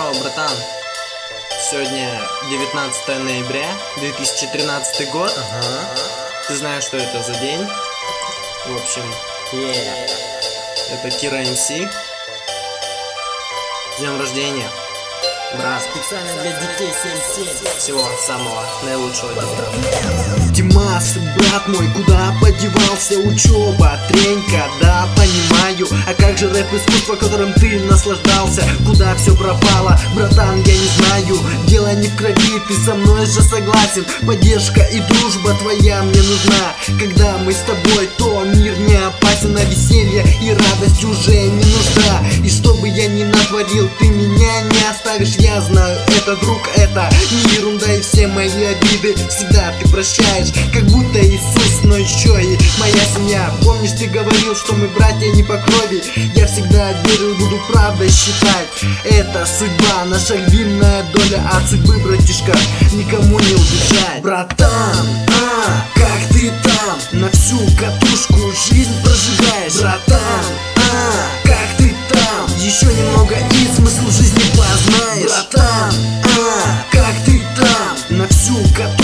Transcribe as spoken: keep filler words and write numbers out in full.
Здорово, братан. Сегодня девятнадцатое ноября две тысячи тринадцатый год. Ага. Ты знаешь, что это за день? В общем, Yeah. это Кира МС. С днем рождения, брат. Специально для детей семь семь. Всего самого наилучшего. Димас, брат мой, куда подевался? Учеба, тренька, да, понимаю. А как же рэп-искусство, которым ты наслаждался? Куда все пропало, братан, я не знаю. Дело не в крови, ты со мной же согласен. Поддержка и дружба твоя мне нужна. Когда мы с тобой, то мир не опасен, а веселье и радость уже не нужна. И что бы я ни натворил, ты меня не оставишь. Я знаю, это, друг, это не ерунда, и все мои обиды всегда ты прощаешь, как будто Иисус, но еще и моя семья. Помнишь, ты говорил, что мы братья не по крови? Я всегда верил, буду правдой считать. Это судьба, наша львиная доля от судьбы, братишка, никому не убежать. Братан, а, как ты там? На всю катушку жизнь прожигаешь. Братан, а, как ты там? Еще немного и смысл жизни познаешь. Братан, а, как ты там? На всю катушку